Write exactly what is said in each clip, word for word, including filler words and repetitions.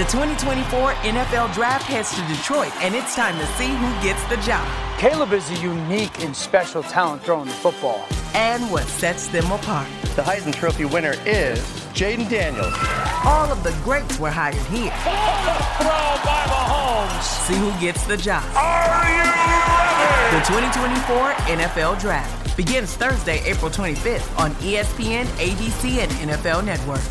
The twenty twenty-four N F L Draft heads to Detroit, and it's time to see who gets the job. Caleb is a unique and special talent throwing the football. And what sets them apart. The Heisman Trophy winner is Jaden Daniels. All of the greats were hired here. Throw by Mahomes. See who gets the job. Are you ready? The twenty twenty-four N F L Draft begins Thursday, April twenty-fifth on E S P N, A B C, and N F L Network.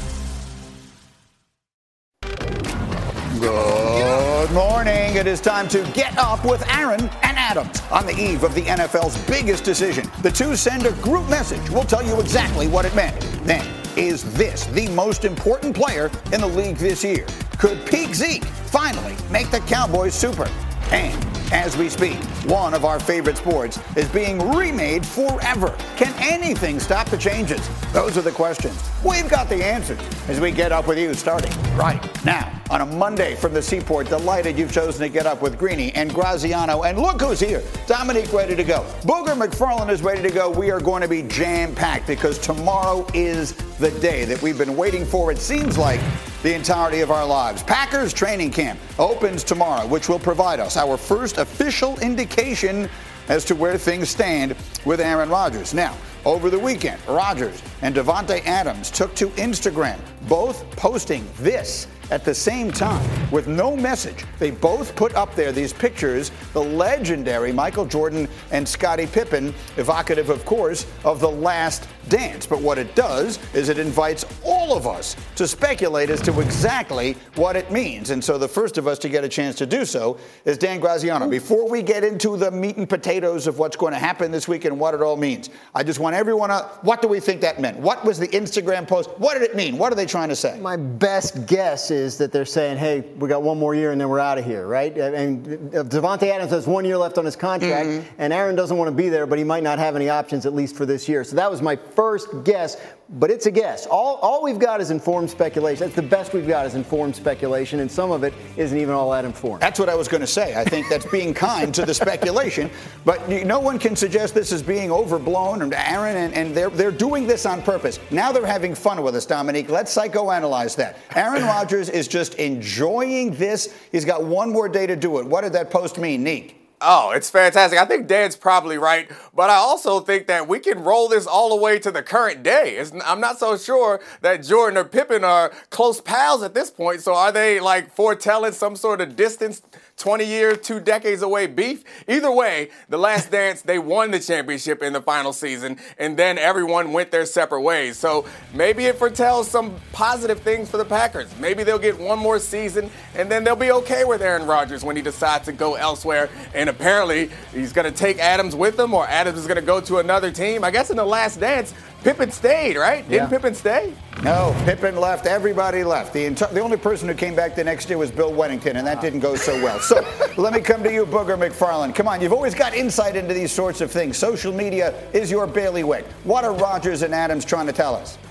Good morning. It is time to get up with Aaron and Adams on the eve of the N F L's biggest decision. The two send a group message. We'll tell you exactly what it meant. Then, is this the most important player in the league this year? Could Peak Zeke finally make the Cowboys super? And as we speak, one of our favorite sports is being remade forever. Can anything stop the changes? Those are the questions. We've got the answers as we get up with you starting right now. On a Monday from the Seaport, delighted you've chosen to get up with Greeny and Graziano. And look who's here. Dominique ready to go. Booger McFarland is ready to go. We are going to be jam-packed because tomorrow is the day that we've been waiting for, it seems like, the entirety of our lives. Packers training camp opens tomorrow, which will provide us our first official indication as to where things stand with Aaron Rodgers. Now, over the weekend, Rodgers and Davante Adams took to Instagram, both posting this at the same time with no message. They both put up there these pictures, the legendary Michael Jordan and Scottie Pippen, evocative, of course, of The Last Dance. But what it does is it invites all of us to speculate as to exactly what it means. And so the first of us to get a chance to do so is Dan Graziano. Before we get into the meat and potatoes of what's going to happen this week and what it all means, I just want everyone to, what do we think that meant? What was the Instagram post? What did it mean? What are they trying to say? My best guess is that they're saying, hey, we got one more year and then we're out of here, right? And Davante Adams has one year left on his contract, mm-hmm. and Aaron doesn't want to be there, but he might not have any options, at least for this year. So that was my first guess, but it's a guess. All, all we've got is informed speculation. That's the best we've got is informed speculation, and some of it isn't even all that informed. That's what I was going to say. I think that's being kind to the speculation, but no one can suggest this is being overblown. And Aaron, and, and they're, they're doing this on purpose. Now they're having fun with us, Dominique. Let's psychoanalyze that. Aaron Rodgers is just enjoying this. He's got one more day to do it. What did that post mean, Neek? Oh, it's fantastic. I think Dan's probably right, but I also think that we can roll this all the way to the current day. It's, I'm not so sure that Jordan or Pippen are close pals at this point, so are they like foretelling some sort of distance, twenty years, two decades away beef? Either way, The Last Dance, they won the championship in the final season, and then everyone went their separate ways. So maybe it foretells some positive things for the Packers. Maybe they'll get one more season, and then they'll be okay with Aaron Rodgers when he decides to go elsewhere. And apparently, he's going to take Adams with him, or Adams is going to go to another team. I guess in The Last Dance, Pippen stayed, right? Didn't yeah. Pippen stay? No, Pippen left. Everybody left. The, enti- the only person who came back the next year was Bill Weddington, and that uh-huh. didn't go so well. So let me come to you, Booger McFarland. Come on, you've always got insight into these sorts of things. Social media is your bailiwick. What are Rodgers and Adams trying to tell us?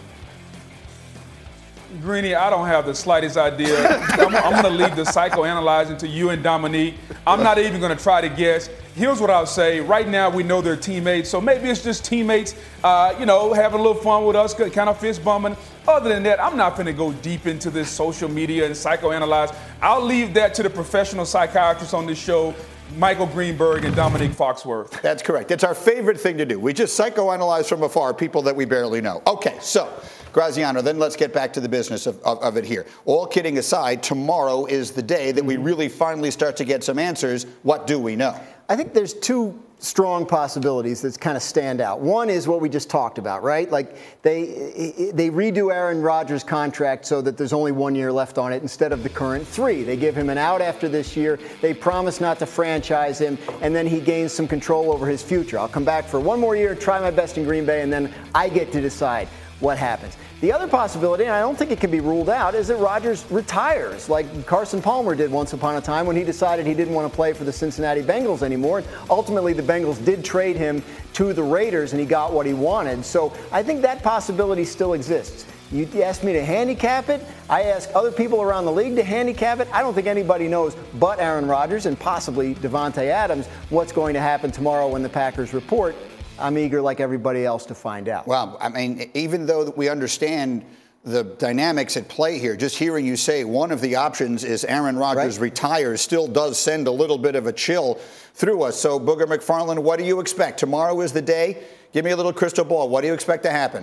Greeny, I don't have the slightest idea. I'm, I'm going to leave the psychoanalyzing to you and Dominique. I'm not even going to try to guess. Here's what I'll say. Right now, we know they're teammates, so maybe it's just teammates, uh, you know, having a little fun with us, kind of fist bumping. Other than that, I'm not going to go deep into this social media and psychoanalyze. I'll leave that to the professional psychiatrists on this show, Michael Greenberg and Dominique Foxworth. That's correct. It's our favorite thing to do. We just psychoanalyze from afar people that we barely know. Okay, so Graziano, then let's get back to the business of, of, of it here. All kidding aside, tomorrow is the day that we really finally start to get some answers. What do we know? I think there's two strong possibilities that kind of stand out. One is what we just talked about, right? Like they they redo Aaron Rodgers' contract so that there's only one year left on it instead of the current three. They give him an out after this year. They promise not to franchise him, and then he gains some control over his future. I'll come back for one more year, try my best in Green Bay, and then I get to decide what happens. The other possibility, and I don't think it can be ruled out, is that Rodgers retires like Carson Palmer did once upon a time when he decided he didn't want to play for the Cincinnati Bengals anymore. And ultimately, the Bengals did trade him to the Raiders, and he got what he wanted. So I think that possibility still exists. You asked me to handicap it. I ask other people around the league to handicap it. I don't think anybody knows but Aaron Rodgers and possibly Davante Adams what's going to happen tomorrow when the Packers report. I'm eager, like everybody else, to find out. Well, I mean, even though we understand the dynamics at play here. Just hearing you say one of the options is Aaron Rodgers right. retires still does send a little bit of a chill through us. So, Booger McFarland, what do you expect? Tomorrow is the day. Give me a little crystal ball. What do you expect to happen?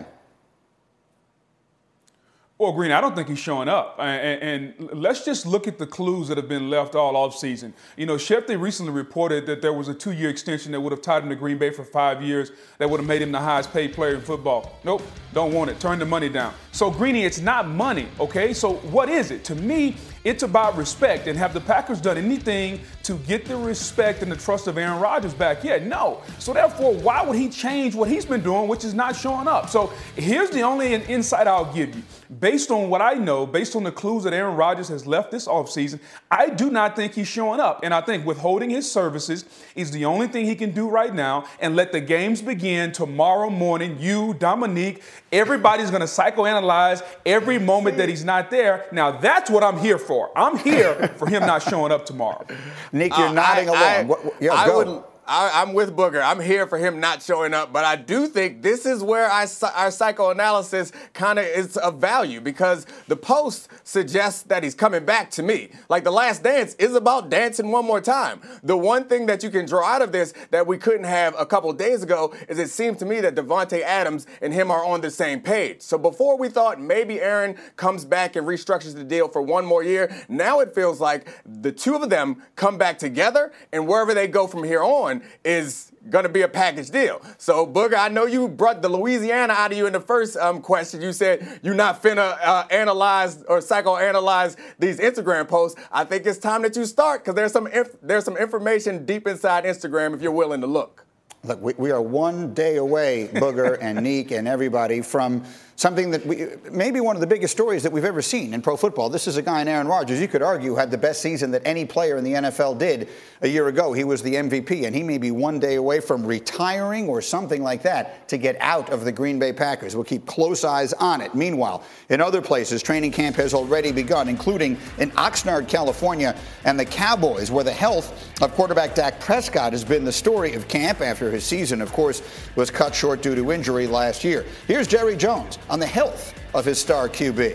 Well, Green, I don't think he's showing up. And, and let's just look at the clues that have been left all offseason. You know, Schefter recently reported that there was a two-year extension that would have tied him to Green Bay for five years that would have made him the highest paid player in football. Nope, don't want it. Turn the money down. So, Greeny, it's not money, okay? So what is it? To me, it's about respect. And have the Packers done anything to get the respect and the trust of Aaron Rodgers back yet? No. So, therefore, why would he change what he's been doing, which is not showing up? So, here's the only insight I'll give you. Based on what I know, based on the clues that Aaron Rodgers has left this offseason, I do not think he's showing up. And I think withholding his services is the only thing he can do right now and let the games begin tomorrow morning. You, Dominique, everybody's going to psychoanalyze every moment that he's not there. Now, that's what I'm here for. I'm here for him not showing up tomorrow. Nick, you're uh, nodding I, along. I, yeah, I go. would. I, I'm with Booger. I'm here for him not showing up, but I do think this is where I, our psychoanalysis kind of is of value because the Post suggests that he's coming back to me. Like The Last Dance is about dancing one more time. The one thing that you can draw out of this that we couldn't have a couple days ago is it seemed to me that Davante Adams and him are on the same page. So before we thought maybe Aaron comes back and restructures the deal for one more year, now it feels like the two of them come back together and wherever they go from here on is going to be a package deal. So, Booger, I know you brought the Louisiana out of you in the first um, question. You said you're not finna uh, analyze or psychoanalyze these Instagram posts. I think it's time that you start because there's some inf- there's some information deep inside Instagram if you're willing to look. Look, we, we are one day away, Booger and Neek and everybody, from something that we, maybe one of the biggest stories that we've ever seen in pro football. This is a guy in Aaron Rodgers, you could argue, had the best season that any player in the N F L did a year ago. He was the M V P, and he may be one day away from retiring or something like that to get out of the Green Bay Packers. We'll keep close eyes on it. Meanwhile, in other places, training camp has already begun, including in Oxnard, California, and the Cowboys, where the health of quarterback Dak Prescott has been the story of camp after his season, of course, was cut short due to injury last year. Here's Jerry Jones on the health of his star Q B.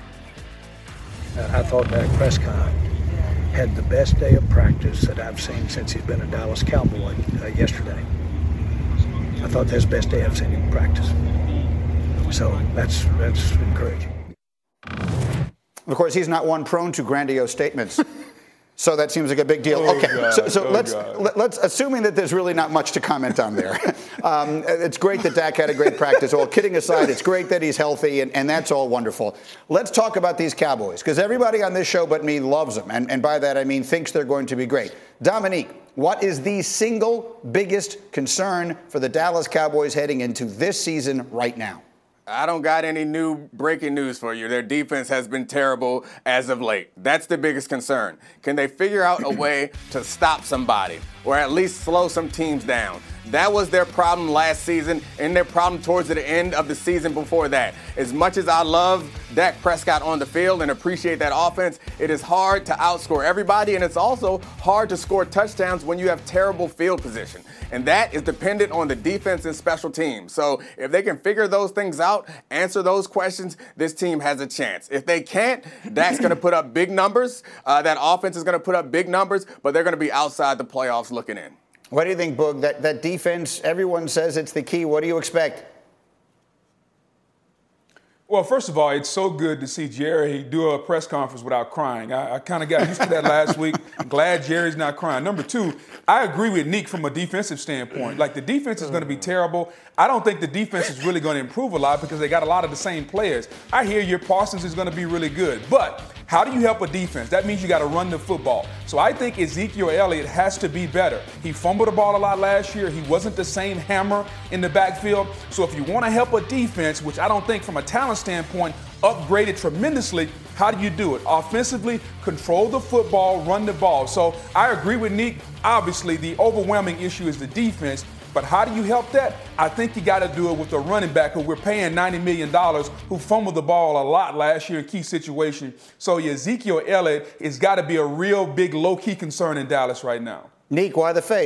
I thought Dak Prescott had the best day of practice that I've seen since he's been a Dallas Cowboy uh, yesterday. I thought that's the best day I've seen him practice. So that's that's encouraging. Of course, he's not one prone to grandiose statements. So that seems like a big deal. Oh okay, God, so, so oh let's God. let's assuming that there's really not much to comment on there. um, it's great that Dak had a great practice. All kidding aside, it's great that he's healthy, and, and that's all wonderful. Let's talk about these Cowboys because everybody on this show but me loves them, and, and by that I mean thinks they're going to be great. Dominique, what is the single biggest concern for the Dallas Cowboys heading into this season right now? I don't got any new breaking news for you. Their defense has been terrible as of late. That's the biggest concern. Can they figure out a way to stop somebody or at least slow some teams down? That was their problem last season and their problem towards the end of the season before that. As much as I love Dak Prescott on the field and appreciate that offense, it is hard to outscore everybody, and it's also hard to score touchdowns when you have terrible field position. And that is dependent on the defense and special teams. So if they can figure those things out, answer those questions, this team has a chance. If they can't, Dak's going to put up big numbers. Uh, that offense is going to put up big numbers, but they're going to be outside the playoffs looking in. What do you think, Boog? That, that defense, everyone says it's the key. What do you expect? Well, first of all, it's so good to see Jerry do a press conference without crying. I, I kind of got used to that last week. I'm glad Jerry's not crying. Number two, I agree with Neek from a defensive standpoint. Like, the defense is going to be terrible. I don't think the defense is really going to improve a lot because they got a lot of the same players. I hear your Parsons is going to be really good. But how do you help a defense? That means you got to run the football. So I think Ezekiel Elliott has to be better. He fumbled the ball a lot last year. He wasn't the same hammer in the backfield. So if you want to help a defense, which I don't think from a talent standpoint upgraded tremendously, how do you do it? Offensively, control the football, run the ball. So I agree with Neek. Obviously, the overwhelming issue is the defense. But how do you help that? I think you got to do it with a running back who we're paying ninety million dollars, who fumbled the ball a lot last year in key situations. So Ezekiel Elliott has got to be a real big low-key concern in Dallas right now. Neek, why the face?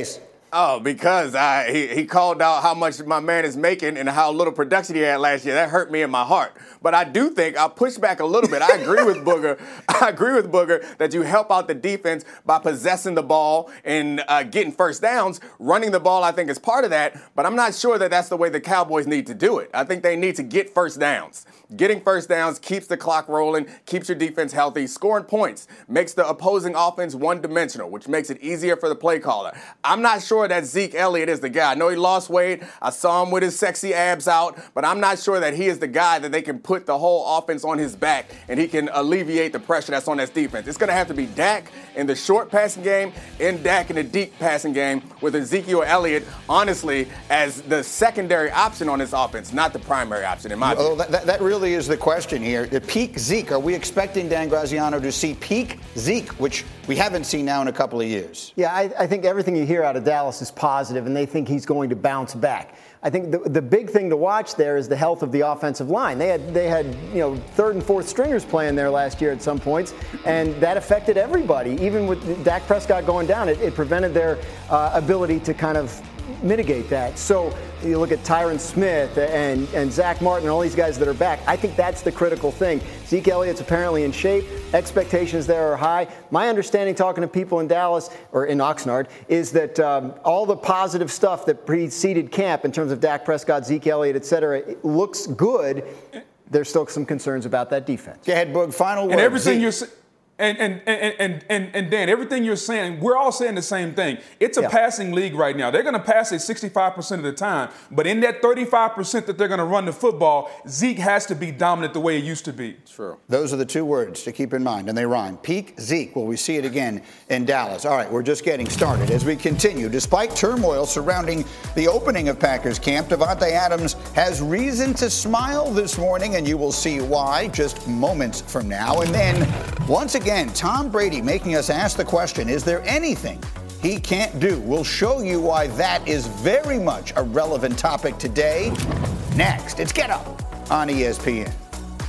Oh, because I, he, he called out how much my man is making and how little production he had last year. That hurt me in my heart. But I do think I'll push back a little bit. I agree with Booger. I agree with Booger that you help out the defense by possessing the ball and uh, getting first downs. Running the ball, I think, is part of that. But I'm not sure that that's the way the Cowboys need to do it. I think they need to get first downs. Getting first downs keeps the clock rolling, keeps your defense healthy. Scoring points makes the opposing offense one-dimensional, which makes it easier for the play caller. I'm not sure that Zeke Elliott is the guy. I know he lost weight. I saw him with his sexy abs out, but I'm not sure that he is the guy that they can put the whole offense on his back and he can alleviate the pressure that's on that defense. It's going to have to be Dak in the short passing game and Dak in the deep passing game with Ezekiel Elliott, honestly, as the secondary option on this offense, not the primary option, in my well, opinion. That, that really is the question here. The peak Zeke, are we expecting Dan Graziano to see peak Zeke, which we haven't seen now in a couple of years? Yeah, I, I think everything you hear out of Dallas is positive, and they think he's going to bounce back. I think the, the big thing to watch there is the health of the offensive line. They had they had you know third and fourth stringers playing there last year at some points, and that affected everybody. Even with Dak Prescott going down, it, it prevented their uh, ability to kind of mitigate that. So you look at Tyron Smith and, and Zach Martin and all these guys that are back. I think that's the critical thing. Zeke Elliott's apparently in shape. Expectations there are high. My understanding, talking to people in Dallas or in Oxnard, is that um, all the positive stuff that preceded camp in terms of Dak Prescott, Zeke Elliott, et cetera, it looks good. There's still some concerns about that defense. Go ahead, Boog. Final word. And everything Zeke. you're saying. And and, and, and, and and Dan, everything you're saying, we're all saying the same thing. It's a yeah. passing league right now. They're going to pass it sixty-five percent of the time. But in that thirty-five percent that they're going to run the football, Zeke has to be dominant the way it used to be. True. Those are the two words to keep in mind, and they rhyme. Peak Zeke. Will we see it again in Dallas? All right, we're just getting started. As we continue, despite turmoil surrounding the opening of Packers camp, Davante Adams has reason to smile this morning, and you will see why just moments from now. And then, once again, Tom Brady making us ask the question, is there anything he can't do? We'll show you why that is very much a relevant topic today. Next, it's Get Up on E S P N.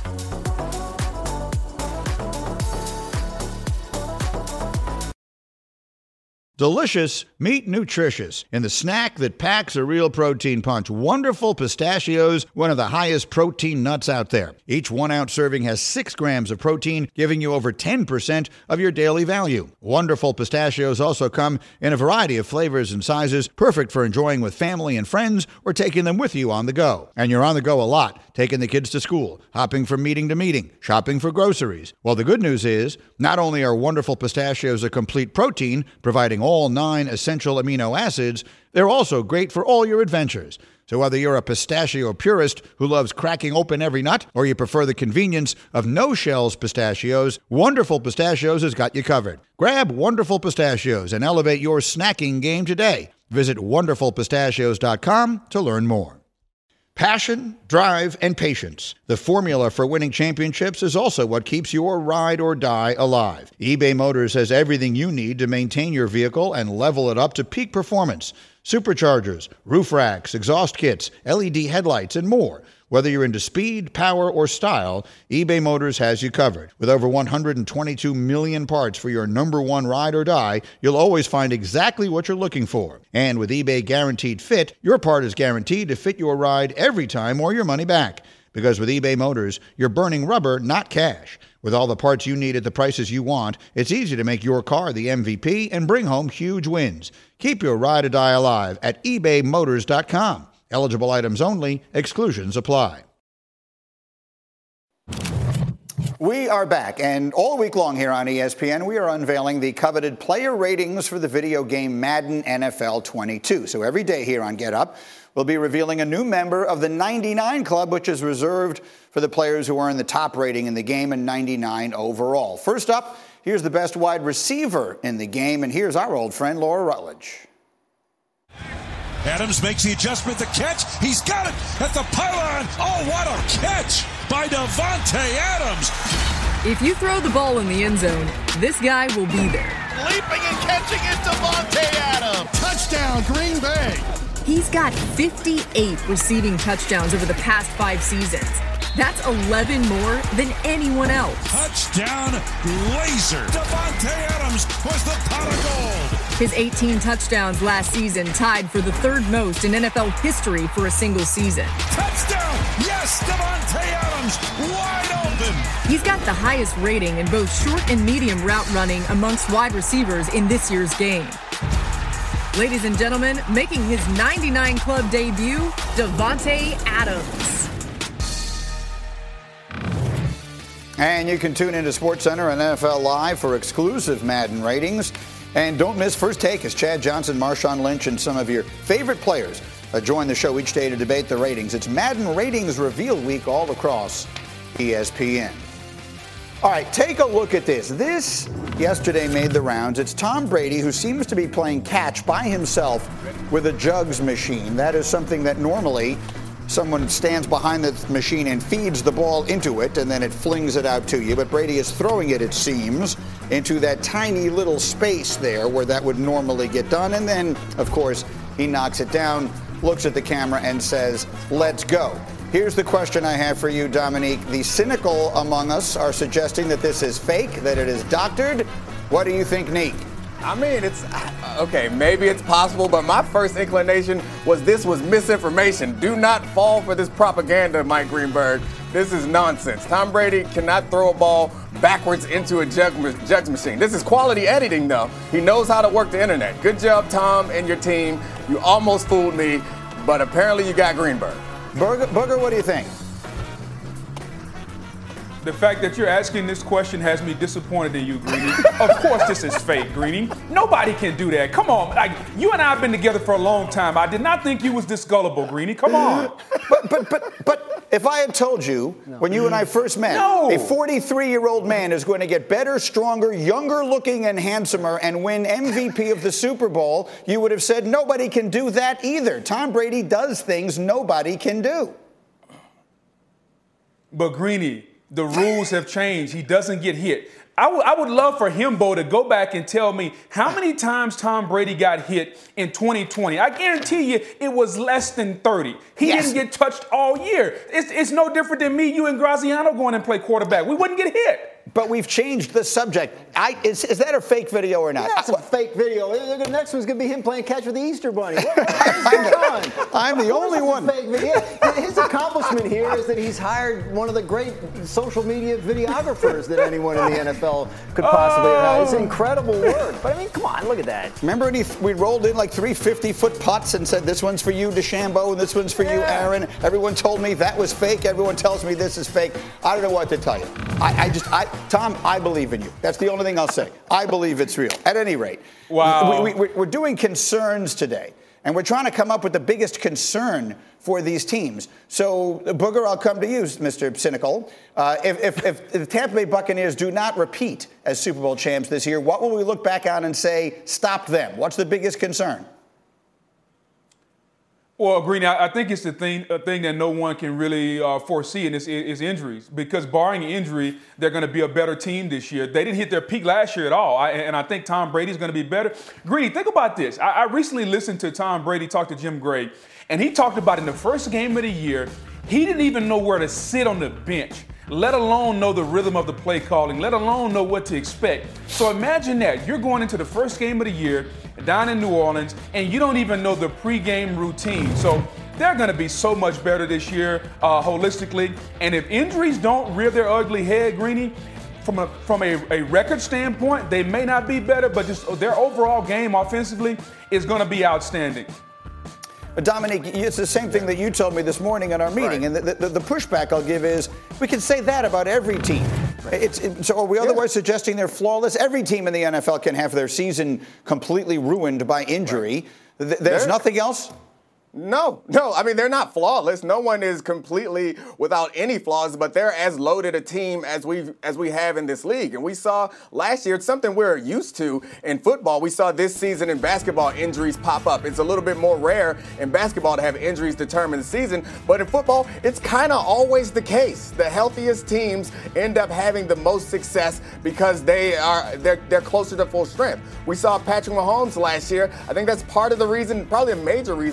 Delicious, meet nutritious in the snack that packs a real protein punch. Wonderful Pistachios, one of the highest protein nuts out there. Each one-ounce serving has six grams of protein, giving you over ten percent of your daily value. Wonderful Pistachios also come in a variety of flavors and sizes, perfect for enjoying with family and friends or taking them with you on the go. And you're on the go a lot, taking the kids to school, hopping from meeting to meeting, shopping for groceries. Well, the good news is, not only are Wonderful Pistachios a complete protein, providing all nine essential amino acids, they're also great for all your adventures. So whether you're a pistachio purist who loves cracking open every nut, or you prefer the convenience of no-shells pistachios, Wonderful Pistachios has got you covered. Grab Wonderful Pistachios and elevate your snacking game today. Visit wonderful pistachios dot com to learn more. Passion, drive, and patience. The formula for winning championships is also what keeps your ride or die alive. eBay Motors has everything you need to maintain your vehicle and level it up to peak performance. Superchargers, roof racks, exhaust kits, L E D headlights, and more. Whether you're into speed, power, or style, eBay Motors has you covered. With over one hundred twenty-two million parts for your number one ride or die, you'll always find exactly what you're looking for. And with eBay Guaranteed Fit, your part is guaranteed to fit your ride every time or your money back. Because with eBay Motors, you're burning rubber, not cash. With all the parts you need at the prices you want, it's easy to make your car the M V P and bring home huge wins. Keep your ride or die alive at ebay motors dot com. Eligible items only. Exclusions apply. We are back, and all week long here on E S P N, we are unveiling the coveted player ratings for the video game Madden N F L twenty-two. So every day here on Get Up, we'll be revealing a new member of the ninety-nine Club, which is reserved for the players who earn the top rating in the game and ninety-nine overall. First up, here's the best wide receiver in the game, and here's our old friend Laura Rutledge. Adams makes the adjustment, the catch, he's got it at the pylon. Oh, what a catch by Davante Adams. If you throw the ball in the end zone, this guy will be there. Leaping and catching it, Davante Adams. Touchdown, Green Bay. He's got fifty-eight receiving touchdowns over the past five seasons. That's eleven more than anyone else. Touchdown laser. Davante Adams was the pot of gold. His eighteen touchdowns last season tied for the third most in N F L history for a single season. Touchdown! Yes, Davante Adams, wide open. He's got the highest rating in both short and medium route running amongst wide receivers in this year's game. Ladies and gentlemen, making his ninety-nine club debut, Davante Adams. And you can tune into SportsCenter and N F L Live for exclusive Madden ratings. And don't miss First Take as Chad Johnson, Marshawn Lynch, and some of your favorite players uh, join the show each day to debate the ratings. It's Madden Ratings Reveal Week all across E S P N. All right, take a look at this. This yesterday made the rounds. It's Tom Brady, who seems to be playing catch by himself with a jugs machine. That is something that normally someone stands behind the machine and feeds the ball into it, and then it flings it out to you. But Brady is throwing it, it seems, into that tiny little space there where that would normally get done. And then, of course, he knocks it down, looks at the camera, and says, let's go. Here's the question I have for you, Dominique. The cynical among us are suggesting that this is fake, that it is doctored. What do you think, Neek? I mean, it's, okay, maybe it's possible, but my first inclination was this was misinformation. Do not fall for this propaganda, Mike Greenberg. This is nonsense. Tom Brady cannot throw a ball backwards into a jug, jugs machine. This is quality editing, though. He knows how to work the internet. Good job, Tom, and your team. You almost fooled me, but apparently you got Greenberg. Booger, Booger, what do you think? The fact that you're asking this question has me disappointed in you, Greeny. Of course this is fake, Greeny. Nobody can do that. Come on. Like, you and I have been together for a long time. I did not think you was this gullible, Greeny. Come on. But but but but if I had told you no. when you and I first met, no. a forty-three-year-old man is going to get better, stronger, younger looking, and handsomer and win M V P of the Super Bowl, you would have said nobody can do that either. Tom Brady does things nobody can do. But Greeny, the rules have changed. He doesn't get hit. I, w- I would love for Himbo to go back and tell me how many times Tom Brady got hit in twenty twenty. I guarantee you it was less than thirty. He yes. didn't get touched all year. It's, it's no different than me, you, and Graziano going and play quarterback. We wouldn't get hit. But we've changed the subject. I, is, is that a fake video or not? That's a fake video. The next one's going to be him playing catch with the Easter Bunny. What, what is going on? I'm the only one. Fake video. His accomplishment here is that he's hired one of the great social media videographers that anyone in the N F L could possibly oh. have. It's incredible work. But I mean, come on, look at that. Remember when he, we rolled in like three fifty-foot putts and said, this one's for you, DeChambeau, and this one's for yeah. you, Aaron. Everyone told me that was fake. Everyone tells me this is fake. I don't know what to tell you. I, I just, I, Tom, I believe in you. That's the only thing I'll say. I believe it's real. At any rate, wow. we, we, we're doing concerns today, and we're trying to come up with the biggest concern for these teams. So, Booger, I'll come to you, Mister Cynical. Uh, if, if, if the Tampa Bay Buccaneers do not repeat as Super Bowl champs this year, what will we look back on and say, stop them? What's the biggest concern? Well, Greeny, I think it's the thing, a thing that no one can really uh, foresee, and it's, it's injuries. Because barring injury, they're going to be a better team this year. They didn't hit their peak last year at all, I, and I think Tom Brady's going to be better. Greeny, think about this. I, I recently listened to Tom Brady talk to Jim Gray, and he talked about in the first game of the year, he didn't even know where to sit on the bench, let alone know the rhythm of the play calling, let alone know what to expect. So imagine that. You're going into the first game of the year down in New Orleans, and you don't even know the pregame routine. So they're going to be so much better this year uh, holistically. And if injuries don't rear their ugly head, Greeny, from a from a, a record standpoint, they may not be better, but just their overall game offensively is going to be outstanding. Dominique, it's the same thing that you told me this morning in our meeting, right. and the, the, the pushback I'll give is we can say that about every team. Right. It's, it, so are we otherwise yeah. suggesting they're flawless? Every team in the N F L can have their season completely ruined by injury. Right. Th- there's They're, nothing else? No, no. I mean, they're not flawless. No one is completely without any flaws, but they're as loaded a team as we as we have in this league. And we saw last year, it's something we're used to in football. We saw this season in basketball injuries pop up. It's a little bit more rare in basketball to have injuries determine the season, but in football, it's kind of always the case. The healthiest teams end up having the most success because they are they're they're closer to full strength. We saw Patrick Mahomes last year. I think that's part of the reason, probably a major reason why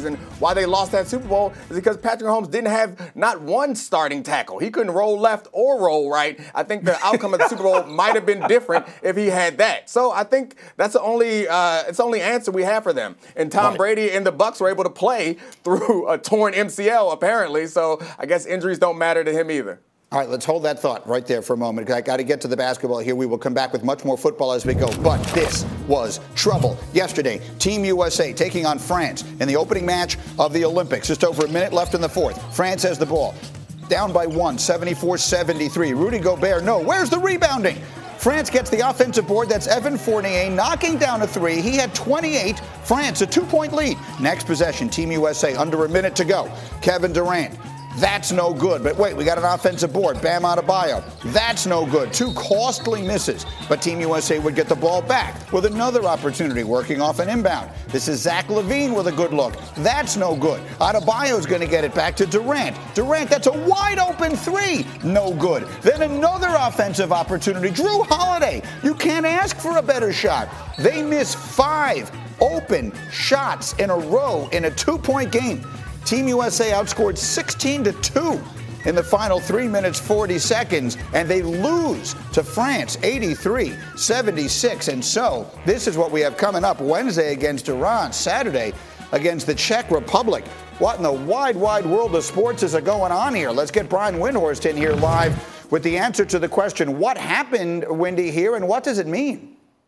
why they lost that Super Bowl is because Patrick Mahomes didn't have not one starting tackle. He couldn't roll left or roll right. I think the outcome of the Super Bowl might have been different if he had that. So I think that's the only uh, it's the only answer we have for them. And Tom right. Brady and the Bucs were able to play through a torn M C L apparently. So I guess injuries don't matter to him either. All right, let's hold that thought right there for a moment. I got to get to the basketball here. We will come back with much more football as we go. But this was trouble yesterday. Team U S A taking on France in the opening match of the Olympics. Just over a minute left in the fourth. France has the ball. Down by one, seventy-four seventy-three. Rudy Gobert, no. Where's the rebounding? France gets the offensive board. That's Evan Fournier knocking down a three. He had twenty-eight. France, a two-point lead. Next possession, Team U S A, under a minute to go. Kevin Durant. That's no good. But wait, we got an offensive board. Bam Adebayo. That's no good. Two costly misses. But Team U S A would get the ball back with another opportunity working off an inbound. This is Zach LaVine with a good look. That's no good. Adebayo's going to get it back to Durant. Durant, that's a wide open three. No good. Then another offensive opportunity. Drew Holiday. You can't ask for a better shot. They miss five open shots in a row in a two-point game. Team U S A outscored sixteen to two in the final three minutes, forty seconds, and they lose to France eighty-three seventy-six. And so this is what we have coming up Wednesday against Iran, Saturday against the Czech Republic. What in the wide, wide world of sports is going on here? Let's get Brian Windhorst in here live with the answer to the question, what happened, Wendy, here, and what does it mean?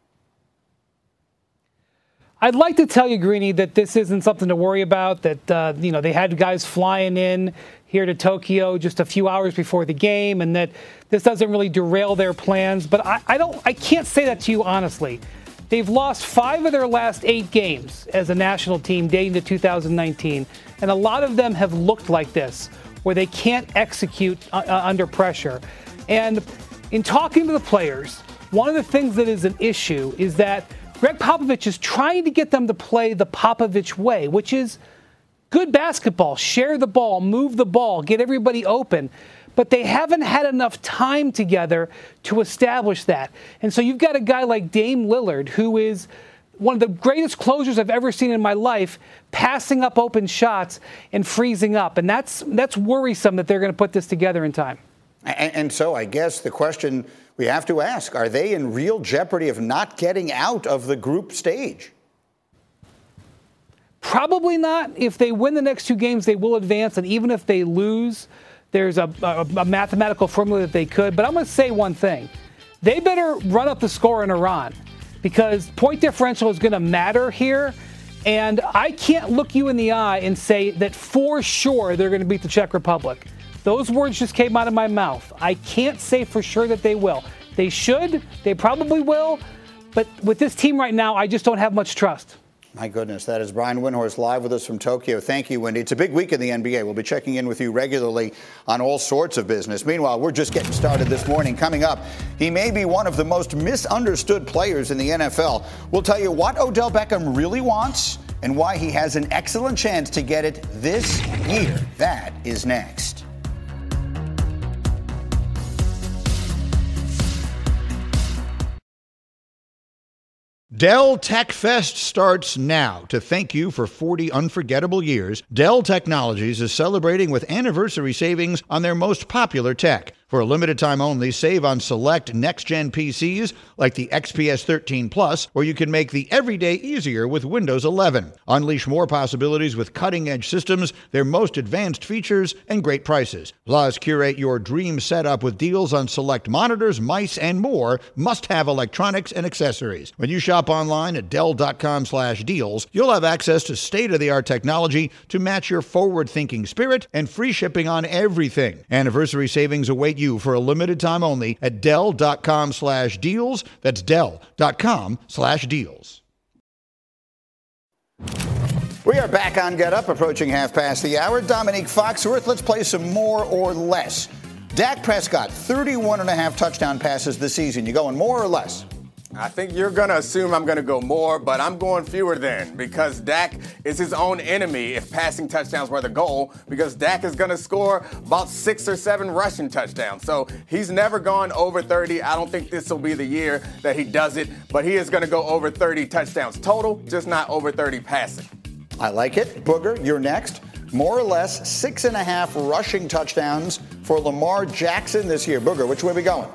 I'd like to tell you, Greeny, that this isn't something to worry about, that, uh, you know, they had guys flying in here to Tokyo just a few hours before the game, and that this doesn't really derail their plans. But I, I don't, I can't say that to you honestly. They've lost five of their last eight games as a national team dating to two thousand nineteen, and a lot of them have looked like this, where they can't execute uh, under pressure. And in talking to the players, one of the things that is an issue is that Greg Popovich is trying to get them to play the Popovich way, which is good basketball, share the ball, move the ball, get everybody open. But they haven't had enough time together to establish that. And so you've got a guy like Dame Lillard, who is one of the greatest closers I've ever seen in my life, passing up open shots and freezing up. And that's that's worrisome that they're going to put this together in time. And, and so I guess the question we have to ask, are they in real jeopardy of not getting out of the group stage? Probably not. If they win the next two games, they will advance. And even if they lose, there's a, a, a mathematical formula that they could. But I'm going to say one thing. They better run up the score in Iran, because point differential is going to matter here. And I can't look you in the eye and say that for sure they're going to beat the Czech Republic. Those words just came out of my mouth. I can't say for sure that they will. They should. They probably will. But with this team right now, I just don't have much trust. My goodness, that is Brian Windhorst live with us from Tokyo. Thank you, Wendy. It's a big week in the N B A. We'll be checking in with you regularly on all sorts of business. Meanwhile, we're just getting started this morning. Coming up, he may be one of the most misunderstood players in the N F L. We'll tell you what Odell Beckham really wants and why he has an excellent chance to get it this year. That is next. Dell Tech Fest starts now. To thank you for forty unforgettable years, Dell Technologies is celebrating with anniversary savings on their most popular tech. For a limited time only, save on select next-gen P Cs like the X P S thirteen Plus, where you can make the everyday easier with Windows eleven. Unleash more possibilities with cutting-edge systems, their most advanced features, and great prices. Plus, curate your dream setup with deals on select monitors, mice, and more must-have electronics and accessories. When you shop online at Dell.com slash deals, you'll have access to state-of-the-art technology to match your forward-thinking spirit and free shipping on everything. Anniversary savings await you for a limited time only at Dell.com slash deals. That's Dell.com slash deals. We are back on Get Up, approaching half past the hour. Dominique Foxworth, let's play some more or less. Dak Prescott, thirty-one and a half touchdown passes this season. You going more or less? I think you're going to assume I'm going to go more, but I'm going fewer then, because Dak is his own enemy if passing touchdowns were the goal, because Dak is going to score about six or seven rushing touchdowns. So he's never gone over thirty. I don't think this will be the year that he does it, but he is going to go over thirty touchdowns total, just not over thirty passing. I like it. Booger, you're next. More or less six and a half rushing touchdowns for Lamar Jackson this year. Booger, which way are we going?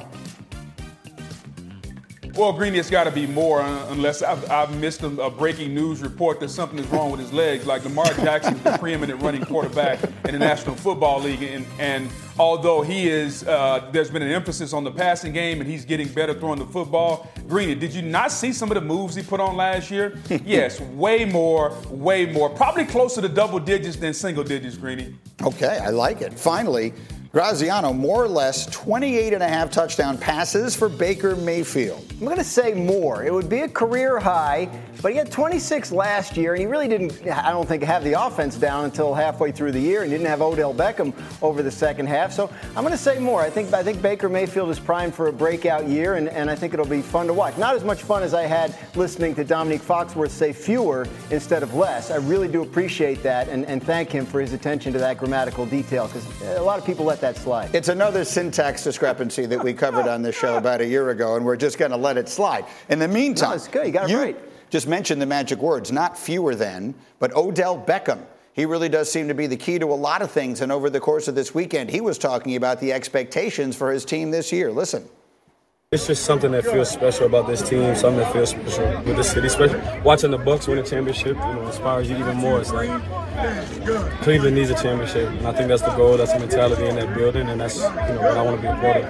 Well, Greeny, it's got to be more uh, unless I've, I've missed a, a breaking news report that something is wrong with his legs. Like Lamar Jackson is the preeminent running quarterback in the National Football League. And, and although he is, uh, there's been an emphasis on the passing game and he's getting better throwing the football. Greeny, did you not see some of the moves he put on last year? Yes, way more, way more. Probably closer to double digits than single digits, Greeny. Okay, I like it. Finally, Graziano, more or less twenty-eight and a half touchdown passes for Baker Mayfield. I'm going to say more. It would be a career high, but he had twenty-six last year, and he really didn't, I don't think, have the offense down until halfway through the year, and didn't have Odell Beckham over the second half. So I'm going to say more. I think I think Baker Mayfield is primed for a breakout year, and, and I think it'll be fun to watch. Not as much fun as I had listening to Dominique Foxworth say fewer instead of less. I really do appreciate that, and, and thank him for his attention to that grammatical detail, because a lot of people let that slide. It's another syntax discrepancy that we covered on this show about a year ago, and we're just going to let it slide. In the meantime, no, it's good. You got it you right. Just mentioned the magic words, not fewer than, but Odell Beckham. He really does seem to be the key to a lot of things, and over the course of this weekend, he was talking about the expectations for his team this year. Listen. It's just something that feels special about this team, something that feels special with the city. Especially watching the Bucs win a championship, you know, inspires you even more. It's like Cleveland needs a championship, and I think that's the goal, that's the mentality in that building, and that's, you know, what I want to be a part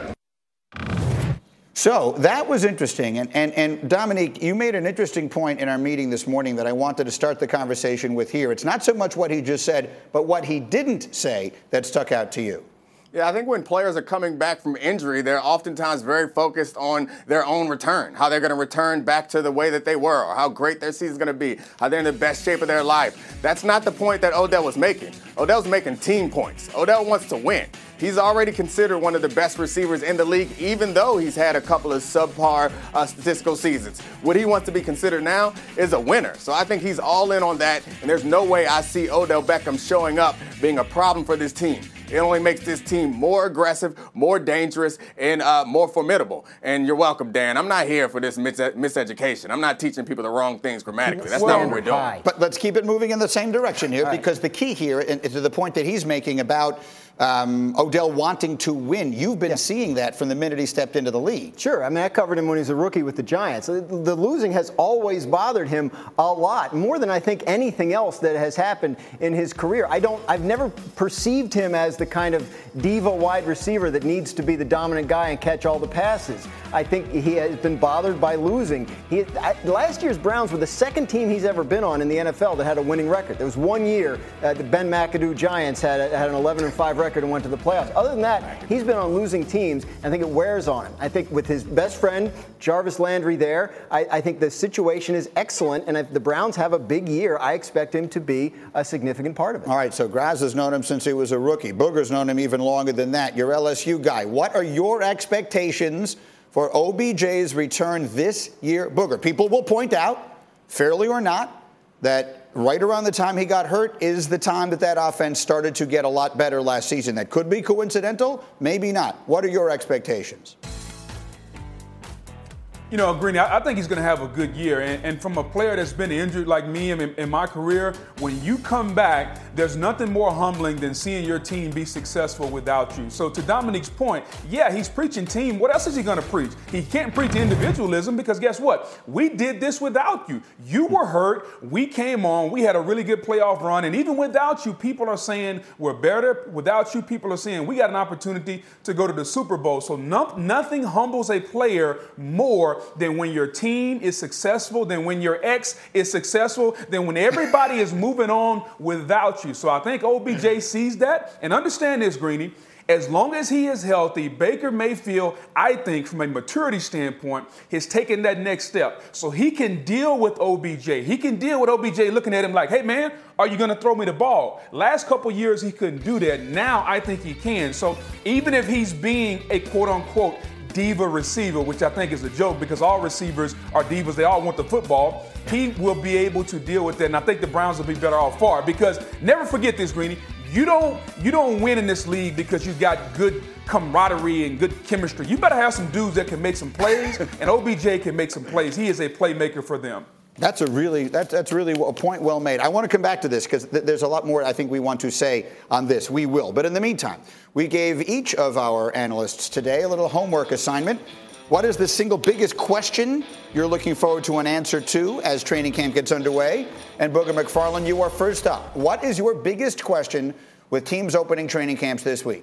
of. So that was interesting. And, and, and Dominique, you made an interesting point in our meeting this morning that I wanted to start the conversation with here. It's not so much what he just said, but what he didn't say that stuck out to you. Yeah, I think when players are coming back from injury, they're oftentimes very focused on their own return, how they're going to return back to the way that they were, or how great their season's going to be, how they're in the best shape of their life. That's not the point that Odell was making. Odell's making team points. Odell wants to win. He's already considered one of the best receivers in the league, even though he's had a couple of subpar uh, statistical seasons. What he wants to be considered now is a winner. So I think he's all in on that, and there's no way I see Odell Beckham showing up being a problem for this team. It only makes this team more aggressive, more dangerous, and uh, more formidable. And you're welcome, Dan. I'm not here for this mis- miseducation. I'm not teaching people the wrong things grammatically. That's well, not what we're doing. High. But let's keep it moving in the same direction here, right. Because the key here, and to the point that he's making about Um, Odell wanting to win. You've been yeah. seeing that from the minute he stepped into the league. Sure. I mean, I covered him when he was a rookie with the Giants. The, the losing has always bothered him a lot, more than I think anything else that has happened in his career. I don't, I've never perceived him as the kind of diva wide receiver that needs to be the dominant guy and catch all the passes. I think he has been bothered by losing. He, I, last year's Browns were the second team he's ever been on in the N F L that had a winning record. There was one year uh, the Ben McAdoo Giants had, a, had an eleven and five record and went to the playoffs. Other than that, he's been on losing teams. I think it wears on him. I think with his best friend, Jarvis Landry there, I, I think the situation is excellent. And if the Browns have a big year, I expect him to be a significant part of it. All right, so Graz has known him since he was a rookie. Booger's known him even longer than that. You're L S U guy. What are your expectations for O B J's return this year? Booger, people will point out, fairly or not, that right around the time he got hurt is the time that that offense started to get a lot better last season. That could be coincidental, maybe not. What are your expectations? You know, Greeny, I think he's going to have a good year. And, and from a player that's been injured like me in, in my career, when you come back, there's nothing more humbling than seeing your team be successful without you. So to Dominique's point, yeah, he's preaching team. What else is he going to preach? He can't preach individualism because guess what? We did this without you. You were hurt. We came on. We had a really good playoff run. And even without you, people are saying we're better. Without you, people are saying we got an opportunity to go to the Super Bowl. So no, nothing humbles a player more than when your team is successful, than when your ex is successful, than when everybody is moving on without you. So I think O B J sees that. And understand this, Greeny, as long as he is healthy, Baker Mayfield, I think from a maturity standpoint, has taken that next step. So he can deal with O B J. He can deal with O B J looking at him like, hey, man, are you going to throw me the ball? Last couple years, he couldn't do that. Now I think he can. So even if he's being a quote-unquote diva receiver, which I think is a joke because all receivers are divas. They all want the football. He will be able to deal with that, and I think the Browns will be better off for it because never forget this, Greeny. You don't you don't win in this league because you got good camaraderie and good chemistry. You better have some dudes that can make some plays, and O B J can make some plays. He is a playmaker for them. That's a really that's that's really a point well made. I want to come back to this because th- there's a lot more I think we want to say on this. We will. But in the meantime, we gave each of our analysts today a little homework assignment. What is the single biggest question you're looking forward to an answer to as training camp gets underway? And Booger McFarland, you are first up. What is your biggest question with teams opening training camps this week?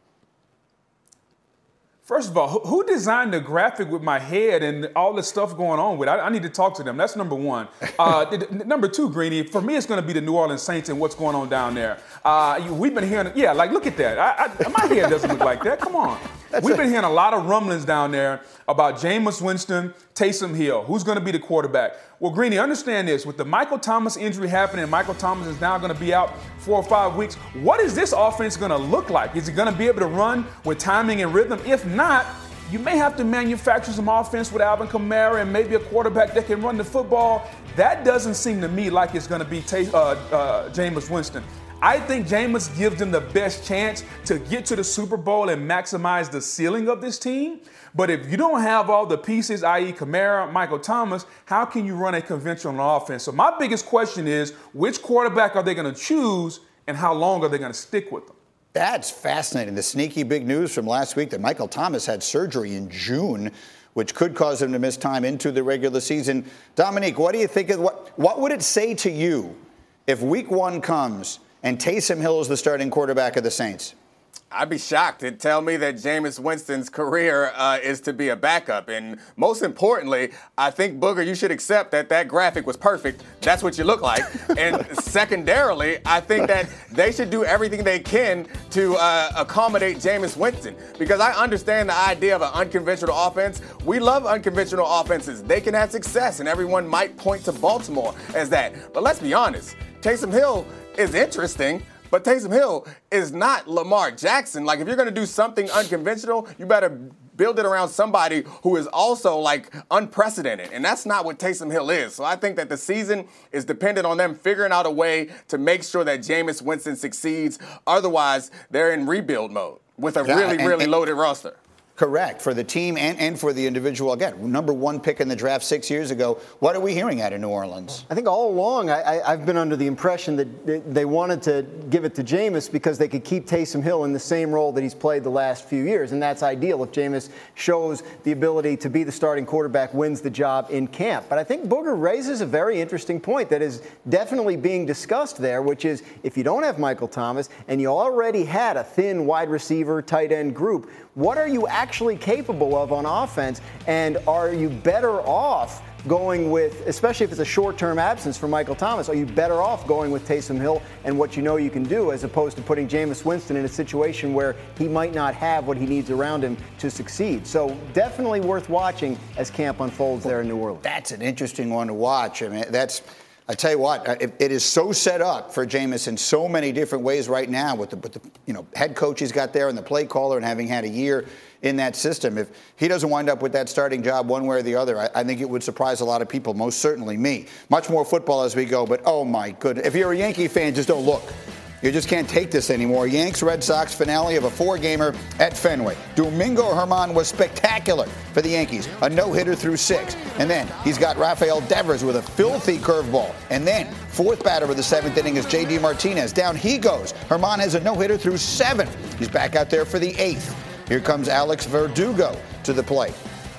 First of all, who designed the graphic with my head and all the stuff going on with it? I, I need to talk to them. That's number one. Uh, number two, Greeny, for me, it's going to be the New Orleans Saints and what's going on down there. Uh, we've been hearing, yeah, like, look at that. I, I, my head doesn't look like that. Come on. That's we've a- been hearing a lot of rumblings down there about Jameis Winston, Taysom Hill. Who's going to be the quarterback? Well, Greeny, understand this. With the Michael Thomas injury happening, Michael Thomas is now going to be out four or five weeks. What is this offense going to look like? Is it going to be able to run with timing and rhythm? If not, you may have to manufacture some offense with Alvin Kamara and maybe a quarterback that can run the football. That doesn't seem to me like it's going to be Tay- uh, uh, Jameis Winston. I think Jameis gives them the best chance to get to the Super Bowl and maximize the ceiling of this team. But if you don't have all the pieces, that is. Kamara, Michael Thomas, how can you run a conventional offense? So my biggest question is, which quarterback are they going to choose and how long are they going to stick with them? That's fascinating. The sneaky big news from last week that Michael Thomas had surgery in June, which could cause him to miss time into the regular season. Dominique, what do you think of what, what would it say to you if week one comes and Taysom Hill is the starting quarterback of the Saints? I'd be shocked. It'd tell me that Jameis Winston's career uh, is to be a backup. And most importantly, I think, Booger, you should accept that that graphic was perfect. That's what you look like. And secondarily, I think that they should do everything they can to uh, accommodate Jameis Winston. Because I understand the idea of an unconventional offense. We love unconventional offenses. They can have success, and everyone might point to Baltimore as that. But let's be honest. Taysom Hill is interesting. But Taysom Hill is not Lamar Jackson. Like, if you're going to do something unconventional, you better build it around somebody who is also, like, unprecedented. And that's not what Taysom Hill is. So I think that the season is dependent on them figuring out a way to make sure that Jameis Winston succeeds. Otherwise, they're in rebuild mode with a yeah, really, and, really and, loaded roster. Correct. For the team and, and for the individual. Again, number one pick in the draft six years ago. What are we hearing out of New Orleans? I think all along I, I, I've been under the impression that they wanted to give it to Jameis because they could keep Taysom Hill in the same role that he's played the last few years. And that's ideal if Jameis shows the ability to be the starting quarterback, wins the job in camp. But I think Booger raises a very interesting point that is definitely being discussed there, which is if you don't have Michael Thomas and you already had a thin wide receiver, tight end group, what are you actually capable of on offense? And are you better off going with, especially if it's a short-term absence for Michael Thomas, are you better off going with Taysom Hill and what you know you can do as opposed to putting Jameis Winston in a situation where he might not have what he needs around him to succeed? So definitely worth watching as camp unfolds there in New Orleans. That's an interesting one to watch. I mean, that's... I tell you what, it, it is so set up for Jameis in so many different ways right now with the, with the you know head coach he's got there and the play caller and having had a year in that system. If he doesn't wind up with that starting job one way or the other, I, I think it would surprise a lot of people, most certainly me. Much more football as we go, but oh my goodness. If you're a Yankee fan, just don't look. You just can't take this anymore. Yanks-Red Sox finale of a four-gamer at Fenway. Domingo Germán was spectacular for the Yankees. A no-hitter through six. And then he's got Rafael Devers with a filthy curveball. And then fourth batter of the seventh inning is J D Martinez. Down he goes. Germán has a no-hitter through seven. He's back out there for the eighth. Here comes Alex Verdugo to the plate.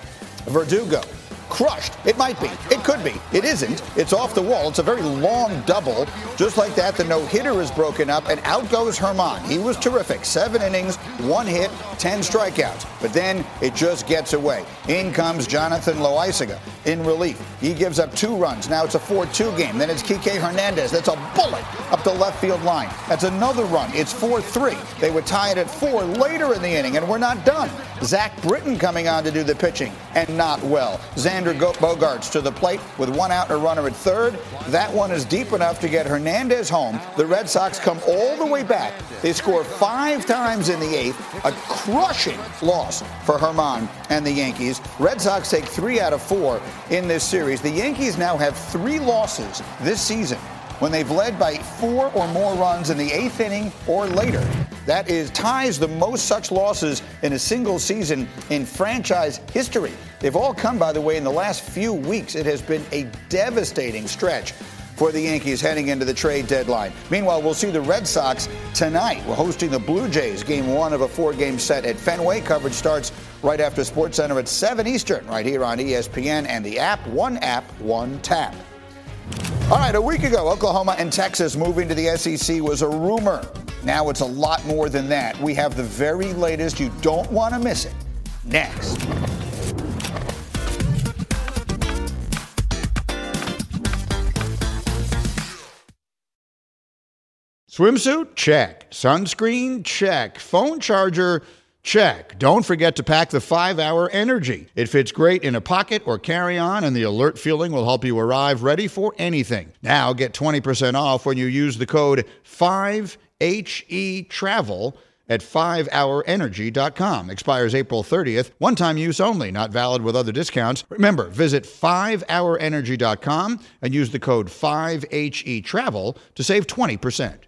Verdugo. Crushed. It might be. It could be. It isn't. It's off the wall. It's a very long double. Just like that, the no-hitter is broken up, and out goes Germán. He was terrific. Seven innings, one hit, ten strikeouts. But then it just gets away. In comes Jonathan Loaisiga in relief. He gives up two runs. Now it's a four two game. Then it's Kike Hernandez. That's a bullet up the left field line. That's another run. It's four three. They would tie it at four later in the inning, and we're not done. Zach Britton coming on to do the pitching, and not well. Xander Bogaerts to the plate with one out and a runner at third. That one is deep enough to get Hernandez home. The Red Sox come all the way back. They score five times in the eighth. A crushing loss for Germán and the Yankees. Red Sox take three out of four in this series. The Yankees now have three losses this season when they've led by four or more runs in the eighth inning or later. That is ties the most such losses in a single season in franchise history. They've all come, by the way, in the last few weeks. It has been a devastating stretch for the Yankees heading into the trade deadline. Meanwhile, we'll see the Red Sox tonight. We're hosting the Blue Jays, game one of a four-game set at Fenway. Coverage starts right after SportsCenter at seven Eastern, right here on E S P N and the app. One app, one tap. All right, a week ago, Oklahoma and Texas moving to the S E C was a rumor. Now it's a lot more than that. We have the very latest. You don't want to miss it. Next. Swimsuit? Check. Sunscreen? Check. Phone charger? Check. Don't forget to pack the five hour Energy. It fits great in a pocket or carry-on, and the alert feeling will help you arrive ready for anything. Now get twenty percent off when you use the code five H E travel at five hour energy dot com. Expires April thirtieth. One-time use only, not valid with other discounts. Remember, visit five hour energy dot com and use the code five H E travel to save twenty percent.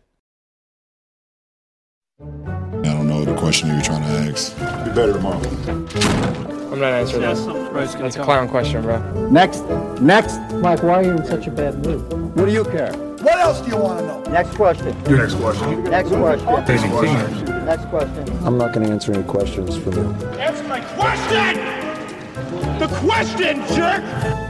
I don't know the question you were trying to ask. Be better tomorrow. I'm not answering that. It's a clown question, bro. Next. Next. Mike, why are you in such a bad mood? What do you care? What else do you want to know? Next question. Your next question. Next question. Next question. Next question. I'm not going to answer any questions from you. Answer my question! The question, jerk!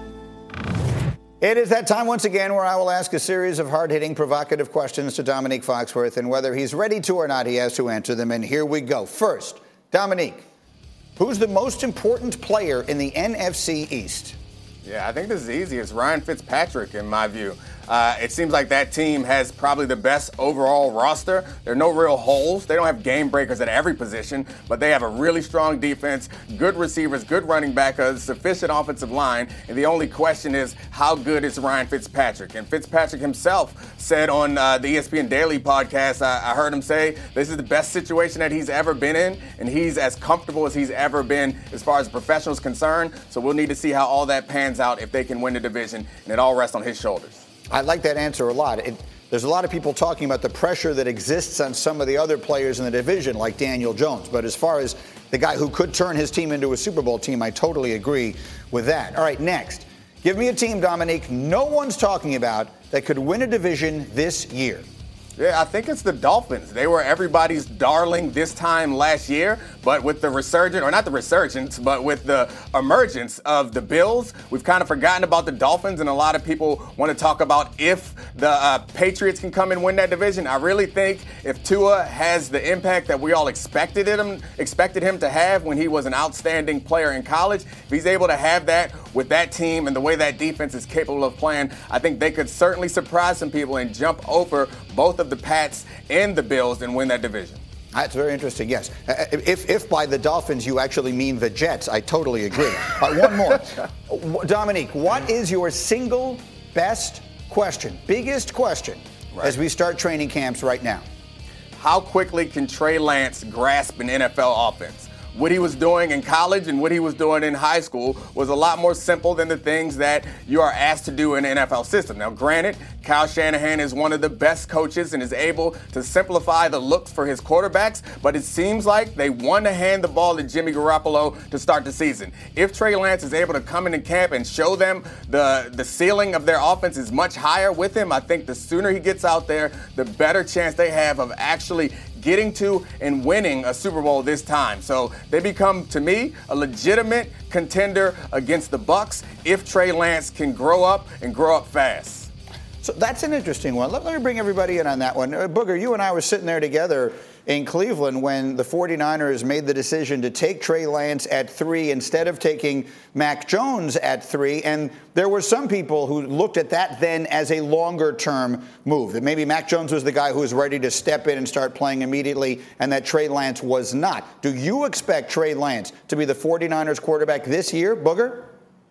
It is that time once again where I will ask a series of hard-hitting, provocative questions to Dominique Foxworth, and whether he's ready to or not, he has to answer them. And here we go. First, Dominique, who's the most important player in the N F C East? Yeah, I think this is easy. It's Ryan Fitzpatrick, in my view. Uh, it seems like that team has probably the best overall roster. There are no real holes. They don't have game breakers at every position, but they have a really strong defense, good receivers, good running back, a sufficient offensive line. And the only question is, how good is Ryan Fitzpatrick? And Fitzpatrick himself said on uh, the E S P N Daily podcast, I, I heard him say this is the best situation that he's ever been in, and he's as comfortable as he's ever been as far as professional is concerned. So we'll need to see how all that pans out if they can win the division, and it all rests on his shoulders. I like that answer a lot. It, there's a lot of people talking about the pressure that exists on some of the other players in the division, like Daniel Jones. But as far as the guy who could turn his team into a Super Bowl team, I totally agree with that. All right, next. Give me a team, Dominique, no one's talking about that could win a division this year. Yeah, I think it's the Dolphins. They were everybody's darling this time last year, but with the resurgence, or not the resurgence, but with the emergence of the Bills, we've kind of forgotten about the Dolphins, and a lot of people want to talk about if the uh, Patriots can come and win that division. I really think if Tua has the impact that we all expected him, expected him to have when he was an outstanding player in college, if he's able to have that with that team and the way that defense is capable of playing, I think they could certainly surprise some people and jump over both of the Pats and the Bills and win that division. That's very interesting, yes. Uh, if, if by the Dolphins you actually mean the Jets, I totally agree. Uh, one more. Dominique, what is your single best question, biggest question, right, as we start training camps right now? How quickly can Trey Lance grasp an N F L offense? What he was doing in college and what he was doing in high school was a lot more simple than the things that you are asked to do in an N F L system. Now, granted, Kyle Shanahan is one of the best coaches and is able to simplify the looks for his quarterbacks, but it seems like they want to hand the ball to Jimmy Garoppolo to start the season. If Trey Lance is able to come into camp and show them the, the ceiling of their offense is much higher with him, I think the sooner he gets out there, the better chance they have of actually getting to and winning a Super Bowl this time. So they become, to me, a legitimate contender against the Bucs if Trey Lance can grow up and grow up fast. So that's an interesting one. Let, let me bring everybody in on that one. Uh, Booger, you and I were sitting there together in Cleveland when the 49ers made the decision to take Trey Lance at three instead of taking Mac Jones at three. And there were some people who looked at that then as a longer-term move, that maybe Mac Jones was the guy who was ready to step in and start playing immediately, and that Trey Lance was not. Do you expect Trey Lance to be the 49ers quarterback this year, Booger?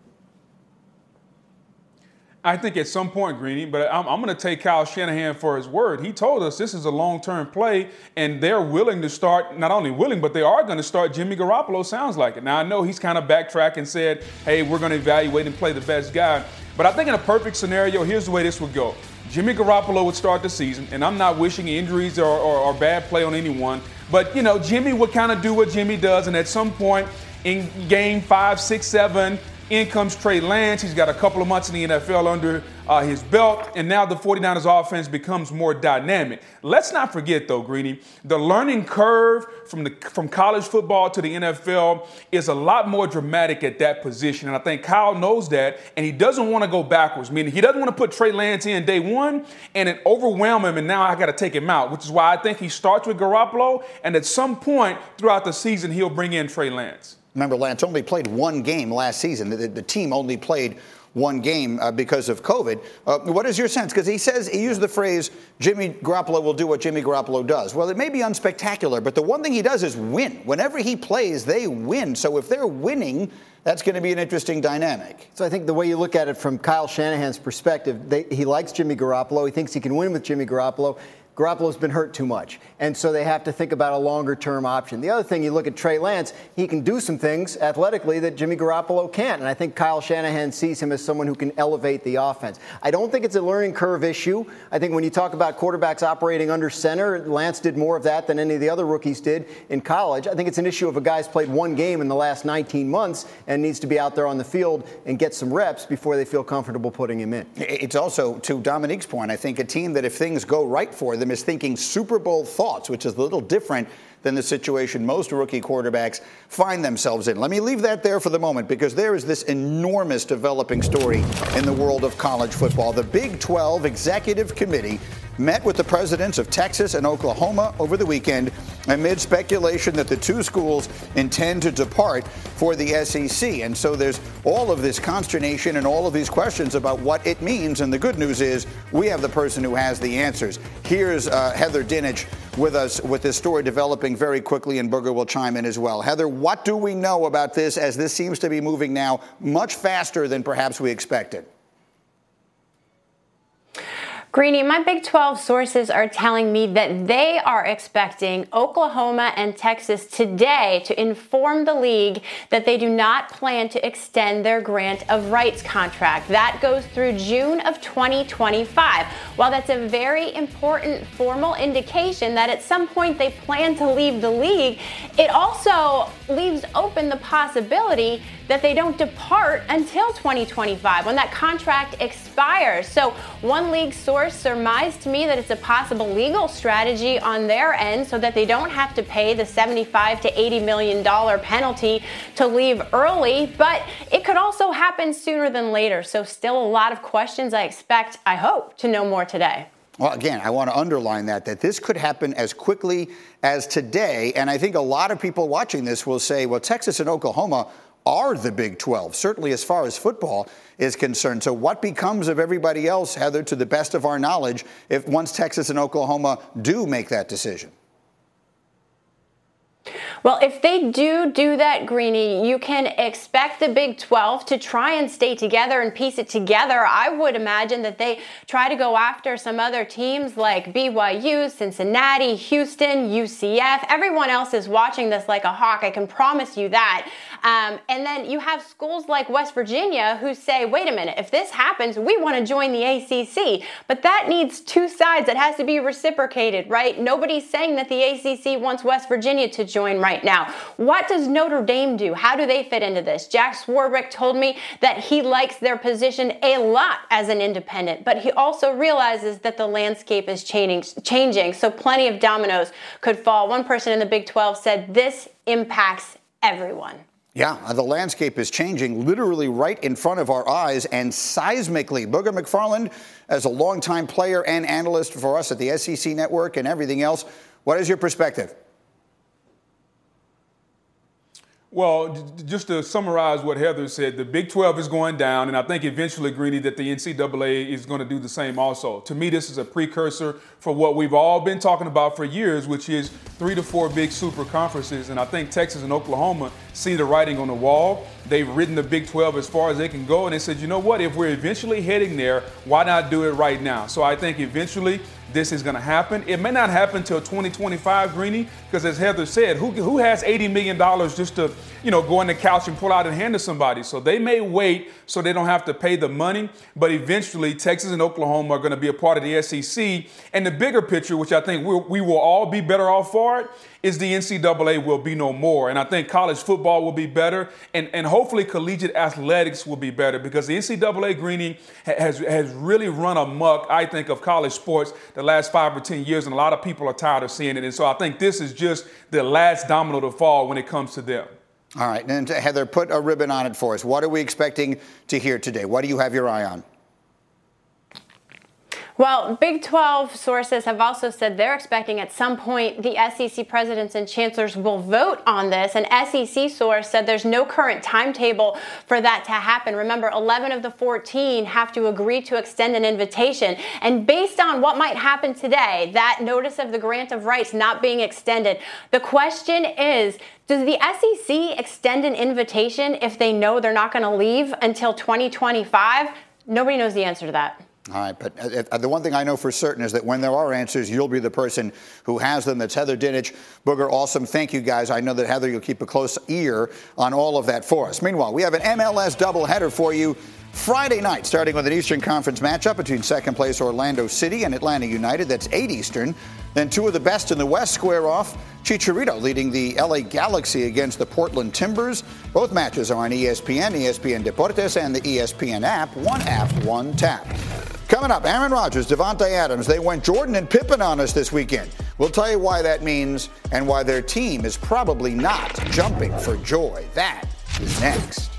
I think at some point, Greeny, but I'm, I'm going to take Kyle Shanahan for his word. He told us this is a long-term play, and they're willing to start, not only willing, but they are going to start Jimmy Garoppolo, sounds like it. Now, I know he's kind of backtracked and said, hey, we're going to evaluate and play the best guy. But I think in a perfect scenario, here's the way this would go. Jimmy Garoppolo would start the season, and I'm not wishing injuries or, or, or bad play on anyone, but, you know, Jimmy would kind of do what Jimmy does, and at some point in game five, six, seven, in comes Trey Lance. He's got a couple of months in the N F L under uh, his belt, and now the 49ers offense becomes more dynamic. Let's not forget, though, Greeny, the learning curve from the from college football to the N F L is a lot more dramatic at that position, and I think Kyle knows that, and he doesn't want to go backwards, meaning he doesn't want to put Trey Lance in day one and then overwhelm him, and now I got to take him out, which is why I think he starts with Garoppolo, and at some point throughout the season, he'll bring in Trey Lance. Remember, Lance only played one game last season. The, the team only played one game uh, because of COVID. Uh, what is your sense? Because he says, he used the phrase, Jimmy Garoppolo will do what Jimmy Garoppolo does. Well, it may be unspectacular, but the one thing he does is win. Whenever he plays, they win. So if they're winning, that's going to be an interesting dynamic. So I think the way you look at it from Kyle Shanahan's perspective, they, he likes Jimmy Garoppolo. He thinks he can win with Jimmy Garoppolo. Garoppolo's been hurt too much, and so they have to think about a longer-term option. The other thing, you look at Trey Lance, he can do some things athletically that Jimmy Garoppolo can't, and I think Kyle Shanahan sees him as someone who can elevate the offense. I don't think it's a learning curve issue. I think when you talk about quarterbacks operating under center, Lance did more of that than any of the other rookies did in college. I think it's an issue of a guy's played one game in the last nineteen months and needs to be out there on the field and get some reps before they feel comfortable putting him in. It's also, to Dominique's point, I think a team that if things go right for them is thinking Super Bowl thoughts, which is a little different than the situation most rookie quarterbacks find themselves in. Let me leave that there for the moment, because there is this enormous developing story in the world of college football. The Big twelve Executive Committee met with the presidents of Texas and Oklahoma over the weekend amid speculation that the two schools intend to depart for the S E C. And so there's all of this consternation and all of these questions about what it means. And the good news is we have the person who has the answers. Here's uh, Heather Dinich with us with this story developing very quickly, and Booger will chime in as well. Heather, what do we know about this, as this seems to be moving now much faster than perhaps we expected? Greeny, my Big twelve sources are telling me that they are expecting Oklahoma and Texas today to inform the league that they do not plan to extend their grant of rights contract. That goes through June of twenty twenty-five. While that's a very important formal indication that at some point they plan to leave the league, it also leaves open the possibility that they don't depart until twenty twenty-five, when that contract expires. So one league source surmised to me that it's a possible legal strategy on their end so that they don't have to pay the seventy-five to eighty million dollars penalty to leave early, but it could also happen sooner than later. So still a lot of questions. I expect, I hope, to know more today. Well, again, I want to underline that, that this could happen as quickly as today. And I think a lot of people watching this will say, well, Texas and Oklahoma are the Big twelve, certainly as far as football is concerned. So what becomes of everybody else, Heather, to the best of our knowledge, if once Texas and Oklahoma do make that decision? Well, if they do do that, Greeny, you can expect the Big twelve to try and stay together and piece it together. I would imagine that they try to go after some other teams like B Y U, Cincinnati, Houston, U C F. Everyone else is watching this like a hawk, I can promise you that. Um, and then you have schools like West Virginia who say, wait a minute, if this happens, we want to join the A C C. But that needs two sides. It has to be reciprocated, right? Nobody's saying that the A C C wants West Virginia to join right now. What does Notre Dame do? How do they fit into this? Jack Swarbrick told me that he likes their position a lot as an independent, but he also realizes that the landscape is changing, changing, so plenty of dominoes could fall. One person in the Big twelve said this impacts everyone. Yeah, the landscape is changing literally right in front of our eyes and seismically. Booger McFarland, as a longtime player and analyst for us at the S E C Network and everything else, what is your perspective? Well, just to summarize what Heather said, the Big twelve is going down, and I think eventually, Greeny, that the N C double A is going to do the same also. To me, this is a precursor for what we've all been talking about for years, which is three to four big super conferences, and I think Texas and Oklahoma see the writing on the wall. They've ridden the Big twelve as far as they can go, and they said, you know what, if we're eventually heading there, why not do it right now? So I think eventually this is going to happen. It may not happen till twenty twenty-five, Greeny, because as Heather said, who, who has eighty million dollars just to you know, go on the couch and pull out and hand to somebody. So they may wait so they don't have to pay the money, but eventually Texas and Oklahoma are going to be a part of the S E C. And the bigger picture, which I think we'll, we will all be better off for it, is the N C double A will be no more. And I think college football will be better, and, and hopefully collegiate athletics will be better, because the N C double A, Greeny, has, has really run amok, I think, of college sports the last five or ten years, and a lot of people are tired of seeing it. And so I think this is just the last domino to fall when it comes to them. All right, and Heather, put a ribbon on it for us. What are we expecting to hear today? What do you have your eye on? Well, Big twelve sources have also said they're expecting at some point the S E C presidents and chancellors will vote on this. An S E C source said there's no current timetable for that to happen. Remember, eleven of the fourteen have to agree to extend an invitation. And based on what might happen today, that notice of the grant of rights not being extended, the question is, does the S E C extend an invitation if they know they're not going to leave until twenty twenty-five? Nobody knows the answer to that. All right, but uh, the one thing I know for certain is that when there are answers, you'll be the person who has them. That's Heather Dinich. Booger, awesome. Thank you, guys. I know that, Heather, you'll keep a close ear on all of that for us. Meanwhile, we have an M L S doubleheader for you Friday night, starting with an Eastern Conference matchup between second place Orlando City and Atlanta United. That's eight Eastern. Then two of the best in the West square off. Chicharito leading the L A Galaxy against the Portland Timbers. Both matches are on E S P N, E S P N Deportes, and the E S P N app. One app, one tap. Coming up, Aaron Rodgers, Davante Adams, they went Jordan and Pippen on us this weekend. We'll tell you why that means and why their team is probably not jumping for joy. That is next.